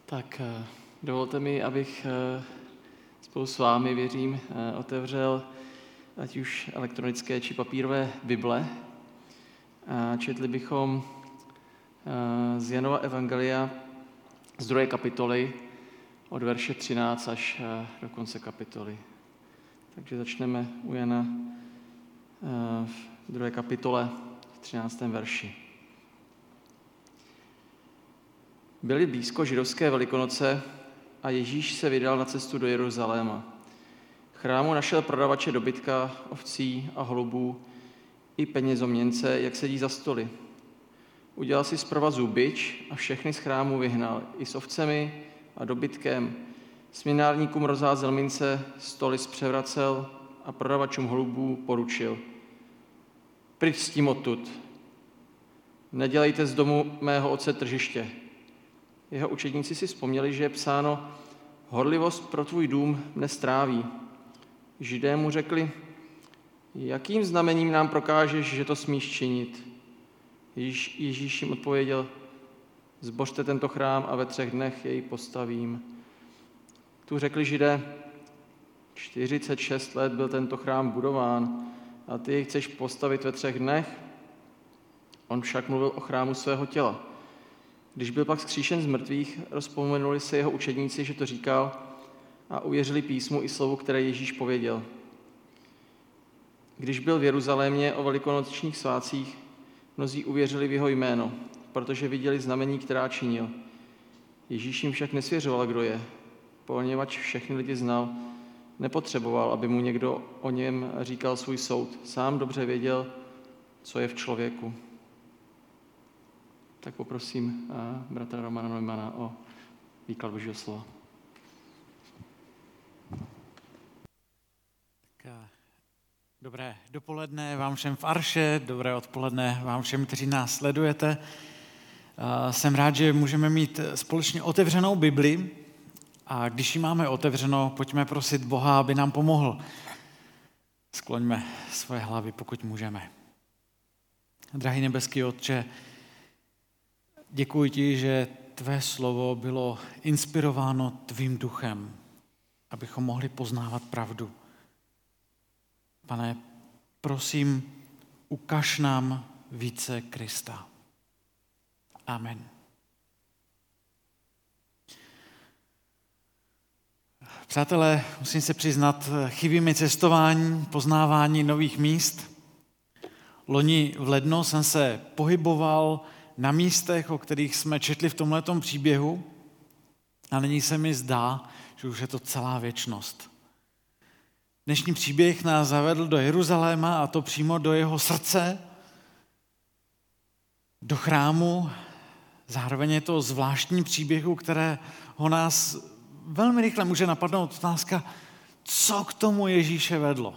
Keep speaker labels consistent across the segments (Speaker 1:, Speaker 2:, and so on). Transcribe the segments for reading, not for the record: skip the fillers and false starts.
Speaker 1: Tak dovolte mi, abych spolu s vámi, věřím, otevřel ať už elektronické či papírové Bible. Četli bychom z Janova evangelia z 2. kapitoly od verše 13 až do konce kapitoly. Takže začneme u Jana v 2. kapitole v 13. verši. Byly blízko židovské Velikonoce a Ježíš se vydal na cestu do Jeruzaléma. V chrámu našel prodavače dobytka, ovcí a holubů i penězoměnce, jak sedí za stoly. Udělal si z provazů bič a všechny z chrámu vyhnal, i s ovcemi a dobytkem. Směnárníkům rozházel mince, stoly zpřevracel a prodavačům holubů poručil: Pryč s tím odtud, nedělejte z domu mého otce tržiště. Jeho učedníci si vzpomněli, že je psáno: horlivost pro tvůj dům mne stráví. Židé mu řekli: jakým znamením nám prokážeš, že to smíš činit? Ježíš jim odpověděl: zbořte tento chrám a ve 3 dnech jej postavím. Tu řekli Židé: 46 let byl tento chrám budován a ty jej chceš postavit ve 3 dnech? On však mluvil o chrámu svého těla. Když byl pak vzkříšen z mrtvých, rozpomenuli se jeho učedníci, že to říkal, a uvěřili písmu i slovu, které Ježíš pověděl. Když byl v Jeruzalémě o velikonočních svátcích, mnozí uvěřili v jeho jméno, protože viděli znamení, která činil. Ježíš jim však nesvěřoval, kdo je, poněvadž všechny lidi znal, nepotřeboval, aby mu někdo o něm říkal svůj soud. Sám dobře věděl, co je v člověku. Tak poprosím bratra Romana Neumana o výklad Božího slova.
Speaker 2: Dobré dopoledne vám všem v Arše, dobré odpoledne vám všem, kteří nás sledujete. Jsem rád, že můžeme mít společně otevřenou Bibli, a když ji máme otevřenou, pojďme prosit Boha, aby nám pomohl. Skloňme svoje hlavy, pokud můžeme. Drahý nebeský Otče, děkuji ti, že tvé slovo bylo inspirováno tvým duchem, abychom mohli poznávat pravdu. Pane, prosím, ukaž nám více Krista. Amen. Přátelé, musím se přiznat, chybí mi cestování, poznávání nových míst. Loni v lednu jsem se pohyboval na místech, o kterých jsme četli v tomhletom příběhu, a nyní se mi zdá, že už je to celá věčnost. Dnešní příběh nás zavedl do Jeruzaléma, a to přímo do jeho srdce, do chrámu. Zároveň je to zvláštní příběhu, které ho nás velmi rychle může napadnout otázka, co k tomu Ježíše vedlo.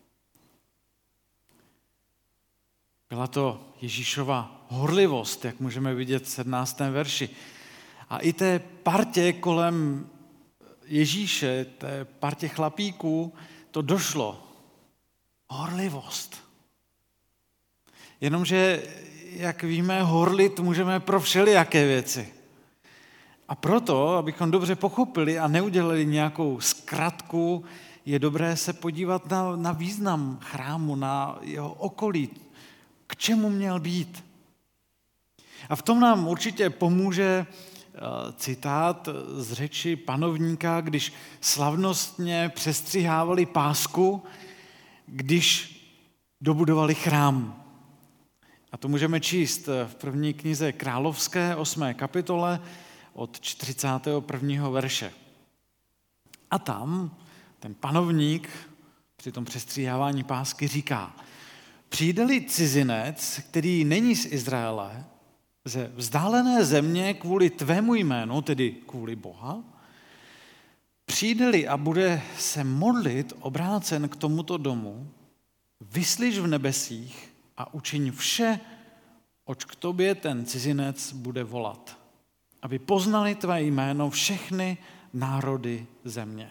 Speaker 2: Byla to Ježíšova horlivost, jak můžeme vidět v 17. verši. A i té partě kolem Ježíše, té partě chlapíků, to došlo. Horlivost. Jenomže, jak víme, horlit můžeme pro všelijaké věci. A proto, abychom dobře pochopili a neudělali nějakou zkratku, je dobré se podívat na význam chrámu, na jeho okolí, k čemu měl být. A v tom nám určitě pomůže citát z řeči panovníka, když slavnostně přestřihávali pásku, když dobudovali chrám. A to můžeme číst v 1. knize Královské, 8. kapitole, od 41. verše. A tam ten panovník při tom přestříhávání pásky říká: přijde-li cizinec, který není z Izraele, ze vzdálené země kvůli tvému jménu, tedy kvůli Boha, přijde-li a bude se modlit obrácen k tomuto domu, vyslyš v nebesích a učiň vše, oč k tobě ten cizinec bude volat, aby poznali tvé jméno všechny národy země.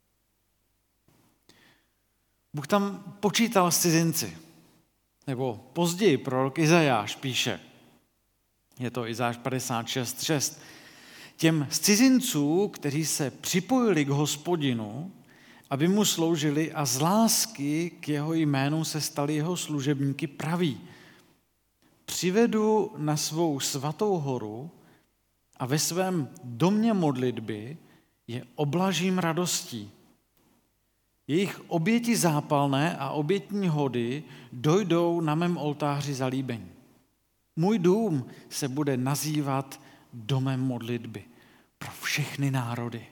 Speaker 2: Bůh tam počítal s cizinci. Nebo později prorok Izajáš píše, je to Izajáš 56:6. Těm z cizinců, kteří se připojili k Hospodinu, aby mu sloužili a z lásky k jeho jménu se stali jeho služebníky, praví: přivedu na svou svatou horu a ve svém domě modlitby je oblažím radostí. Jejich oběti zápalné a obětní hody dojdou na mém oltáři zalíbení. Můj dům se bude nazývat domem modlitby pro všechny národy.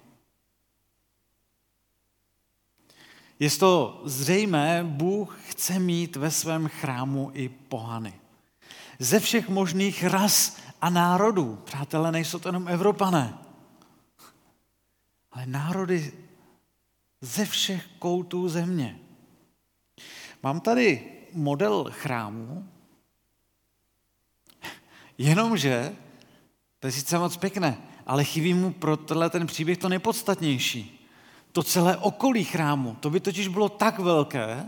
Speaker 2: Je to zřejmé, Bůh chce mít ve svém chrámu i pohany. Ze všech možných ras a národů. Přátelé, nejsou to jenom Evropané, ale národy ze všech koutů země. Mám tady model chrámu, jenomže, to je sice moc pěkné, ale chybí mu pro ten příběh to nejpodstatnější. To celé okolí chrámu, to by totiž bylo tak velké,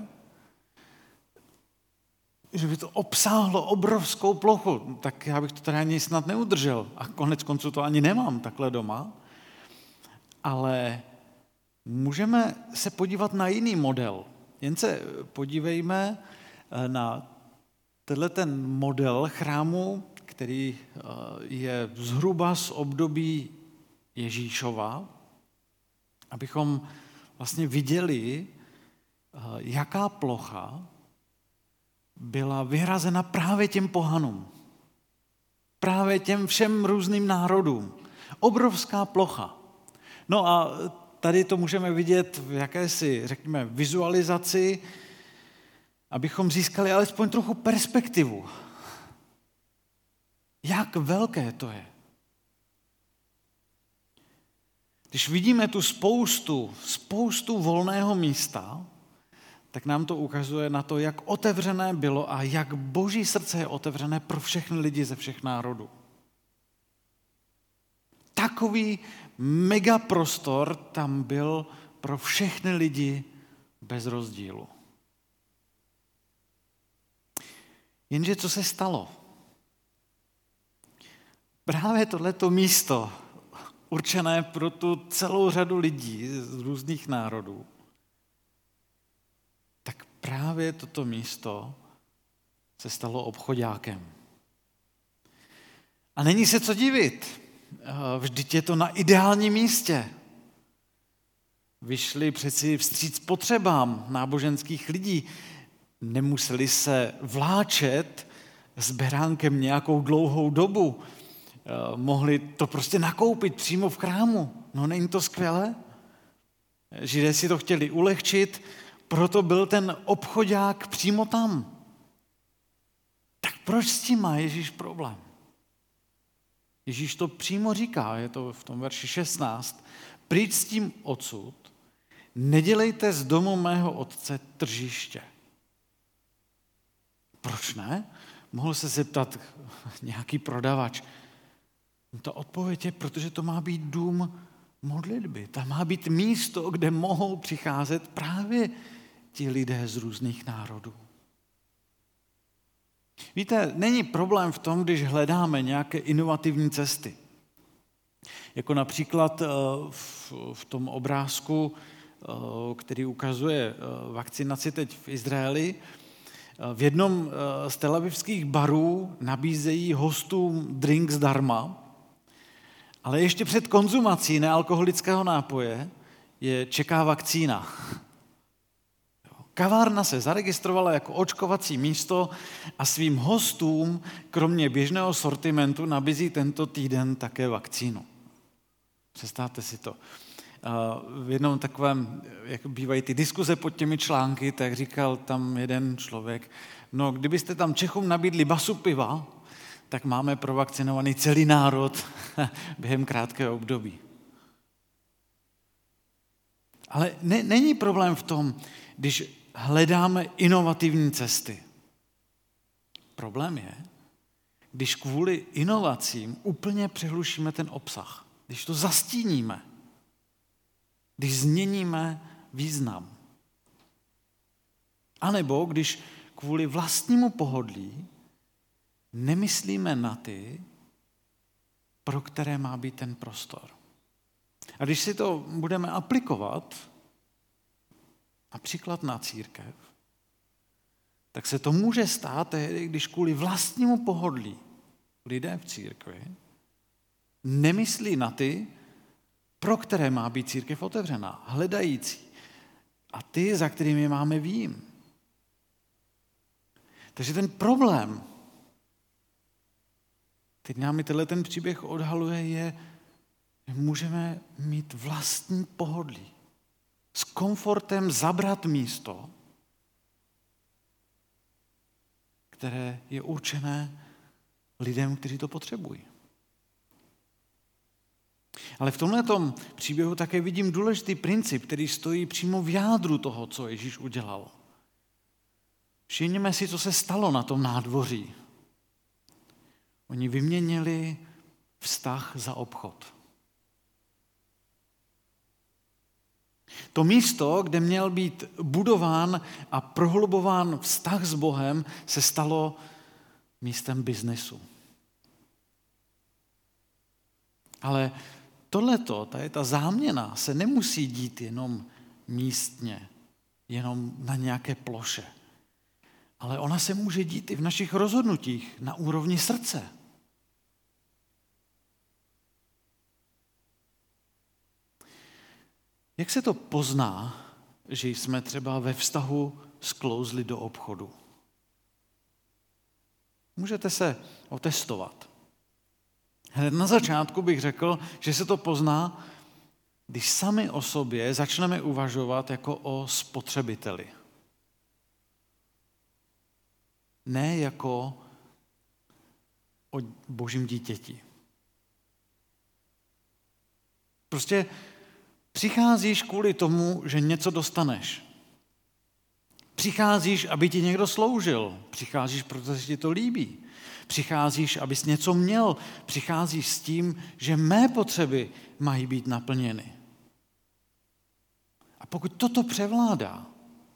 Speaker 2: že by to obsáhlo obrovskou plochu. Tak já bych to tady ani snad neudržel. A konec konců to ani nemám takhle doma. Ale můžeme se podívat na jiný model. Jen se podívejme na tenhle ten model chrámu, který je zhruba z období Ježíšova, abychom vlastně viděli, jaká plocha byla vyhrazena právě těm pohanům. Právě těm všem různým národům. Obrovská plocha. No a tady to můžeme vidět v jakési, řekněme, vizualizaci, abychom získali alespoň trochu perspektivu. Jak velké to je. Když vidíme tu spoustu volného místa, tak nám to ukazuje na to, jak otevřené bylo a jak Boží srdce je otevřené pro všechny lidi ze všech národů. Takový megaprostor tam byl pro všechny lidi bez rozdílu. Jenže co se stalo? Právě tohleto místo, určené pro tu celou řadu lidí z různých národů, tak právě toto místo se stalo obchoďákem. A není se co divit. Vždyť je to na ideálním místě. Vyšli přeci vstříc potřebám náboženských lidí. Nemuseli se vláčet s beránkem nějakou dlouhou dobu. Mohli to prostě nakoupit přímo v chrámu. No není to skvělé? Židé si to chtěli ulehčit, proto byl ten obchoďák přímo tam. Tak proč s tím má Ježíš problém? Ježíš to přímo říká, je to v tom verši 16. Pryč s tím odsud, nedělejte z domu mého otce tržiště. Proč ne? Mohl se zeptat nějaký prodavač. Ta odpověď je, protože to má být dům modlitby. Tam má být místo, kde mohou přicházet právě ti lidé z různých národů. Víte, není problém v tom, když hledáme nějaké inovativní cesty. Jako například v tom obrázku, který ukazuje vakcinaci teď v Izraeli, v jednom z telavivských barů nabízejí hostům drink zdarma, ale ještě před konzumací nealkoholického nápoje je čeká vakcína. Kavárna se zaregistrovala jako očkovací místo a svým hostům, kromě běžného sortimentu, nabízí tento týden také vakcínu. Představte si to. V jednom takovém, jak bývají ty diskuze pod těmi články, tak říkal tam jeden člověk, no kdybyste tam Čechům nabídli basu piva, tak máme provakcinovaný celý národ během krátkého období. Ale není problém v tom, když hledáme inovativní cesty. Problém je, když kvůli inovacím úplně přehlušíme ten obsah, když to zastíníme, když změníme význam. A nebo když kvůli vlastnímu pohodlí nemyslíme na ty, pro které má být ten prostor. A když si to budeme aplikovat, například na církev, tak se to může stát tehdy, když kvůli vlastnímu pohodlí lidé v církvi nemyslí na ty, pro které má být církev otevřená, hledající, a ty, za kterými máme výjim. Takže ten problém, teď nám ten příběh odhaluje, je, že můžeme mít vlastní pohodlí. S komfortem zabrat místo, které je určené lidem, kteří to potřebují. Ale v tomhletom příběhu také vidím důležitý princip, který stojí přímo v jádru toho, co Ježíš udělal. Všimněme si, co se stalo na tom nádvoří. Oni vyměnili vztah za obchod. To místo, kde měl být budován a prohlubován vztah s Bohem, se stalo místem biznesu. Ale tohleto, ta záměna se nemusí dít jenom místně, jenom na nějaké ploše. Ale ona se může dít i v našich rozhodnutích na úrovni srdce. Jak se to pozná, že jsme třeba ve vztahu sklouzli do obchodu? Můžete se otestovat. Hned na začátku bych řekl, že se to pozná, když sami o sobě začneme uvažovat jako o spotřebiteli. Ne jako o božím dítěti. Prostě přicházíš kvůli tomu, že něco dostaneš. Přicházíš, aby ti někdo sloužil. Přicházíš, protože ti to líbí. Přicházíš, abys něco měl. Přicházíš s tím, že mé potřeby mají být naplněny. A pokud toto převládá,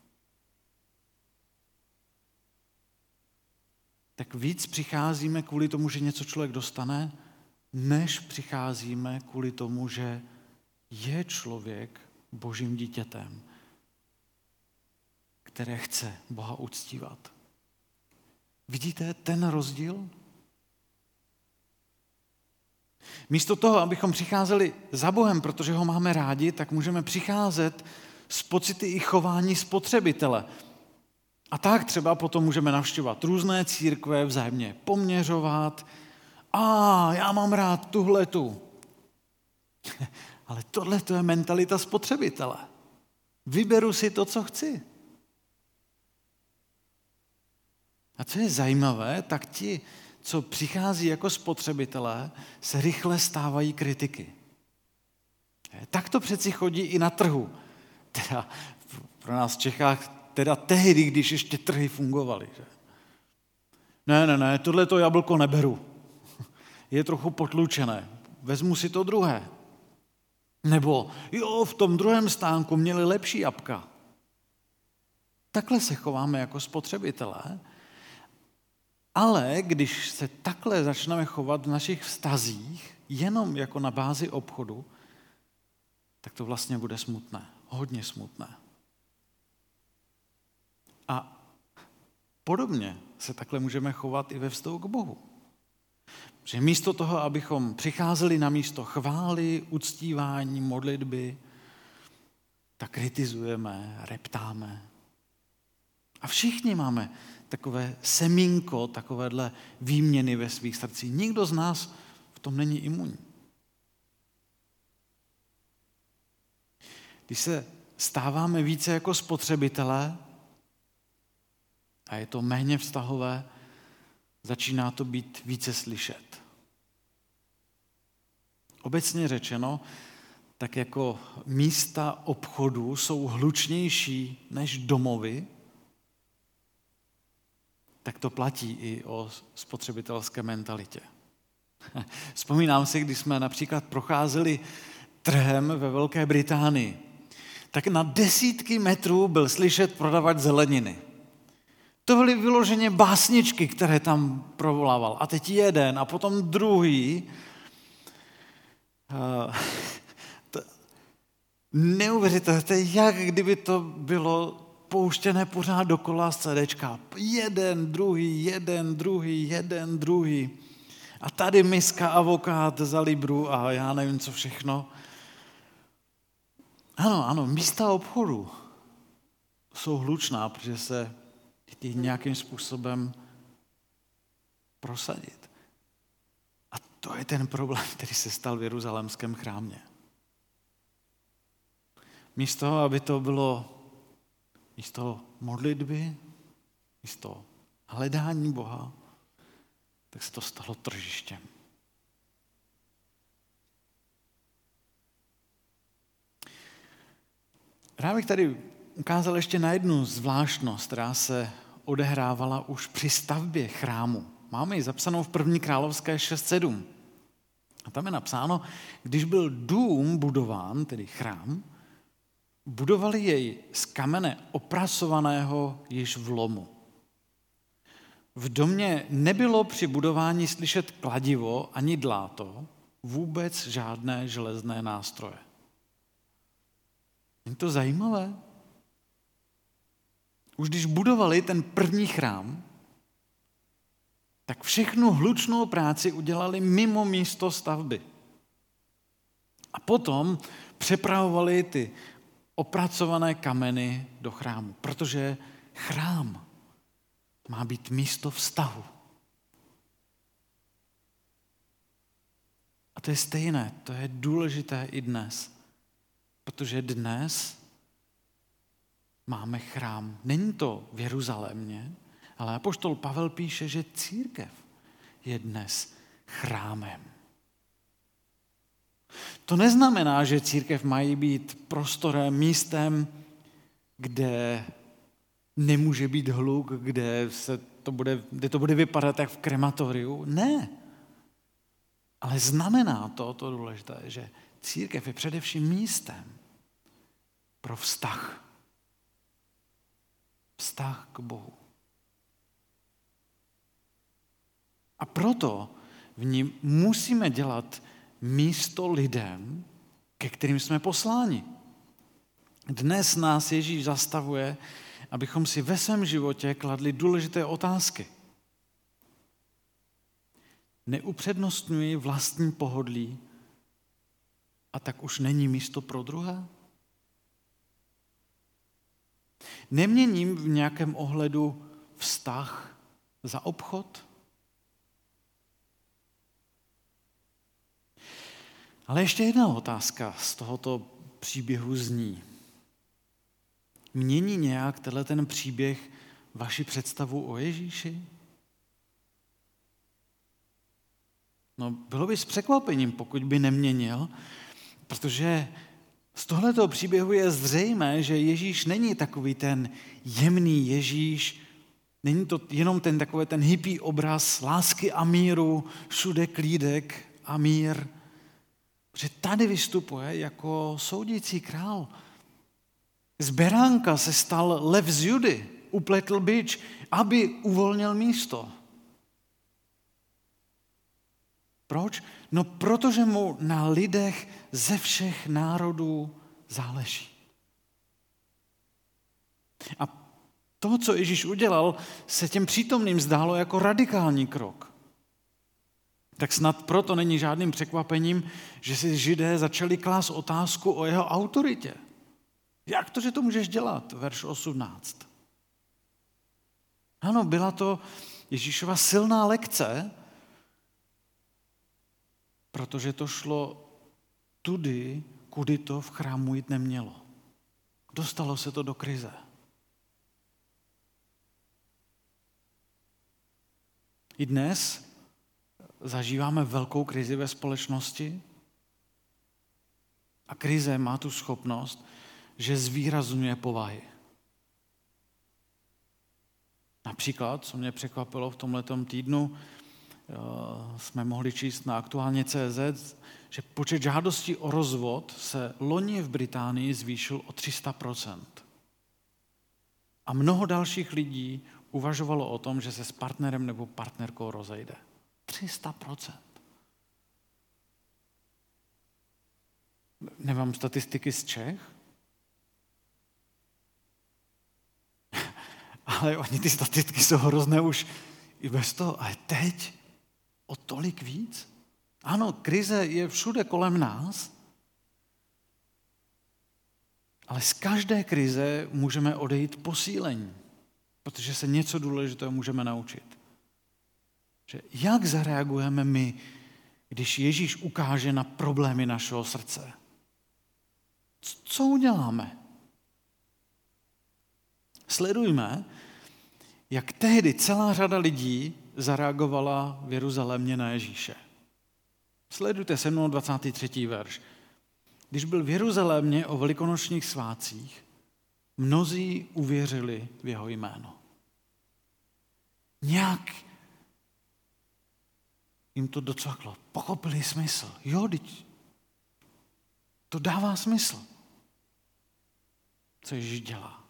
Speaker 2: tak víc přicházíme kvůli tomu, že něco člověk dostane, než přicházíme kvůli tomu, že je člověk božím dítětem, které chce Boha uctívat. Vidíte ten rozdíl? Místo toho, abychom přicházeli za Bohem, protože ho máme rádi, tak můžeme přicházet s pocity i chování spotřebitele. A tak třeba potom můžeme navštěvovat různé církve, vzájemně poměřovat. Já mám rád tuhletu. Ale tohle je mentalita spotřebitele. Vyberu si to, co chci. A co je zajímavé, tak ti, co přichází jako spotřebitelé, se rychle stávají kritiky. Tak to přeci chodí i na trhu. Teda pro nás v Čechách, teda tehdy, když ještě trhy fungovaly. Že? Ne, tohleto jablko neberu. Je trochu potlučené. Vezmu si to druhé. Nebo v tom druhém stánku měli lepší jabka. Takhle se chováme jako spotřebitelé, ale když se takhle začneme chovat v našich vztazích, jenom jako na bázi obchodu, tak to vlastně bude smutné, hodně smutné. A podobně se takhle můžeme chovat i ve vztahu k Bohu. Že místo toho, abychom přicházeli na místo chvály, uctívání, modlitby, tak kritizujeme, reptáme. A všichni máme takové semínko, takovéhle výměny ve svých srdcích. Nikdo z nás v tom není imunní. Když se stáváme více jako spotřebitelé a je to méně vztahové, začíná to být více slyšet. Obecně řečeno, tak jako místa obchodu jsou hlučnější než domovy, tak to platí i o spotřebitelské mentalitě. Vzpomínám si, když jsme například procházeli trhem ve Velké Británii, tak na desítky metrů byl slyšet prodavač zeleniny. To byly vyloženě básničky, které tam provolával. A teď jeden a potom druhý. Neuvěřitelné, to je jak kdyby to bylo pouštěné pořád dokola z CDčka. Jeden, druhý. A tady miska avokád za libru a já nevím, co všechno. Ano, místa obchodu jsou hlučná, protože se chtějí nějakým způsobem prosadit. A to je ten problém, který se stal v jeruzalémském chrámě. Místo, aby to bylo místo modlitby, místo hledání Boha, tak se to stalo tržištěm. Rád bych tady ukázal ještě na jednu zvláštnost, která se odehrávala už při stavbě chrámu. Máme ji zapsanou v 1. Královské 6.7. A tam je napsáno, když byl dům budován, tedy chrám, budovali jej z kamene opracovaného již v lomu. V domě nebylo při budování slyšet kladivo ani dláto, vůbec žádné železné nástroje. Je to zajímavé? Už když budovali ten první chrám, tak všechnu hlučnou práci udělali mimo místo stavby. A potom přepravovali ty opracované kameny do chrámu, protože chrám má být místo vztahu. A to je stejné, to je důležité i dnes, protože dnes máme chrám. Není to v Jeruzalémě, ale apoštol Pavel píše, že církev je dnes chrámem. To neznamená, že církev mají být prostorem, místem, kde nemůže být hluk, kde to bude vypadat jak v krematoriu. Ne. Ale znamená to důležité, že církev je především místem pro vztah. Vztah k Bohu. A proto v ní musíme dělat místo lidem, ke kterým jsme posláni. Dnes nás Ježíš zastavuje, abychom si ve svém životě kladli důležité otázky. Neupřednostňuji vlastní pohodlí a tak už není místo pro druhé? Neměním v nějakém ohledu vztah za obchod? Ale ještě jedna otázka z tohoto příběhu zní. Mění nějak ten příběh vaši představu o Ježíši? No, bylo by s překvapením, pokud by neměnil, protože z tohletoho příběhu je zřejmé, že Ježíš není takový ten jemný Ježíš, není to jenom takový ten hippie obraz lásky a míru, všude klídek a mír, že tady vystupuje jako soudící král. Z beránka se stal lev z Judy, upletl bič, aby uvolnil místo. Proč? No protože mu na lidech ze všech národů záleží. A to, co Ježíš udělal, se těm přítomným zdálo jako radikální krok. Tak snad proto není žádným překvapením, že si Židé začali klást otázku o jeho autoritě. Jak to, že to můžeš dělat? Verš 18. Ano, byla to Ježíšova silná lekce, protože to šlo tudy, kudy to v chrámu jít nemělo. Dostalo se to do krize. I dnes zažíváme velkou krizi ve společnosti a krize má tu schopnost, že zvýrazňuje povahy. Například, co mě překvapilo v tomhletom týdnu, jsme mohli číst na aktuálně.cz, že počet žádostí o rozvod se loni v Británii zvýšil o 300%. A mnoho dalších lidí uvažovalo o tom, že se s partnerem nebo partnerkou rozejde. 300%. Nemám statistiky z Čech, ale oni ty statistiky jsou hrozné už i bez toho. Ale teď o tolik víc. Ano, krize je všude kolem nás, ale z každé krize můžeme odejít posílení, protože se něco důležitého můžeme naučit. Že jak zareagujeme my, když Ježíš ukáže na problémy našeho srdce? Co uděláme? Sledujme, jak tehdy celá řada lidí zareagovala v Jeruzalémě na Ježíše. Sledujte se mnou 23. verš. Když byl v Jeruzalémě o velikonočních svátcích, mnozí uvěřili v jeho jméno. Nějak jim to docvaklo. Pochopili smysl. Jo, to dává smysl. Co Ježíš dělá.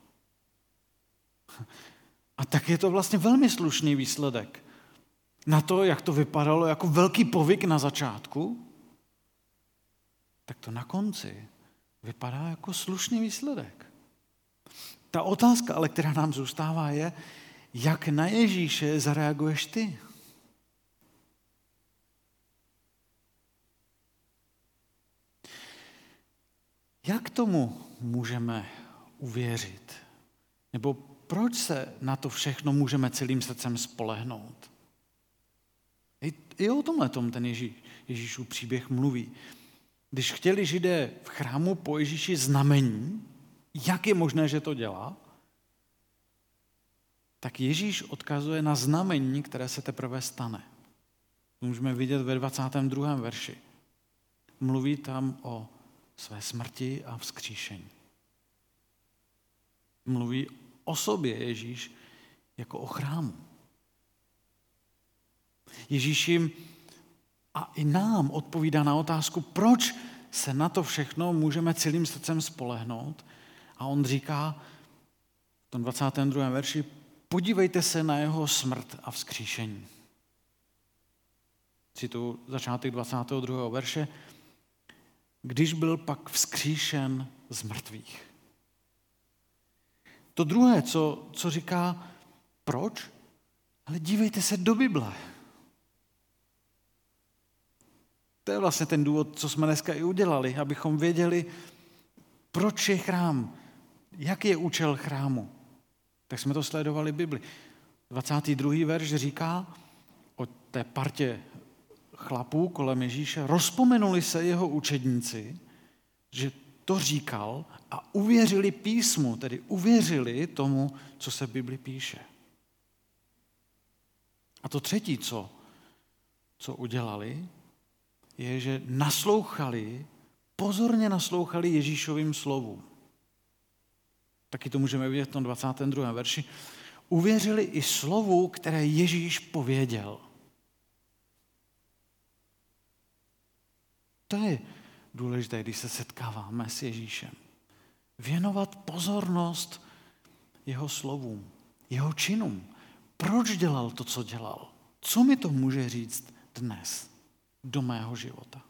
Speaker 2: A tak je to vlastně velmi slušný výsledek. Na to, jak to vypadalo jako velký povyk na začátku, tak to na konci vypadá jako slušný výsledek. Ta otázka, ale která nám zůstává, je, jak na Ježíše zareaguješ ty? Jak tomu můžeme uvěřit? Nebo proč se na to všechno můžeme celým srdcem spolehnout? I o tomhletom ten Ježíšův příběh mluví. Když chtěli Židé v chrámu po Ježíši znamení, jak je možné, že to dělá, tak Ježíš odkazuje na znamení, které se teprve stane. To můžeme vidět ve 22. verši. Mluví tam o své smrti a vzkříšení. Mluví o sobě Ježíš jako o chrámu. Ježíš jim a i nám odpovídá na otázku, proč se na to všechno můžeme celým srdcem spolehnout. A on říká v tom 22. verši, podívejte se na jeho smrt a vzkříšení. Cituji začátek 22. verše. Když byl pak vzkříšen z mrtvých. To druhé, co říká, proč? Ale dívejte se do Bible. To je vlastně ten důvod, co jsme dneska i udělali, abychom věděli, proč je chrám, jaký je účel chrámu. Tak jsme to sledovali v Bibli. 22. verš říká o té partě chlapů kolem Ježíše, rozpomenuli se jeho učedníci, že to říkal a uvěřili písmu, tedy uvěřili tomu, co se v Bibli píše. A to třetí, co udělali, je, že pozorně naslouchali Ježíšovým slovům. Taky to můžeme vidět v tom 22. verši. Uvěřili i slovu, které Ježíš pověděl. To je důležité, když se setkáváme s Ježíšem. Věnovat pozornost jeho slovům, jeho činům. Proč dělal to, co dělal? Co mi to může říct dnes do mého života?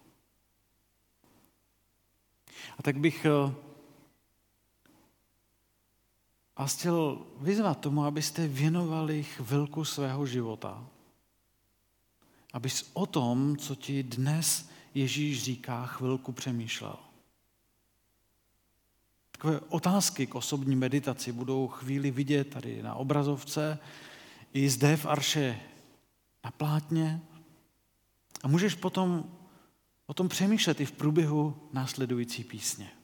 Speaker 2: A tak bych vás chtěl vyzvat tomu, abyste věnovali chvilku svého života. Abys o tom, co ti dnes Ježíš říká, chvilku přemýšlel. Takové otázky k osobní meditaci budou chvíli vidět tady na obrazovce, i zde v arše na plátně. A můžeš potom o tom přemýšlet i v průběhu následující písně.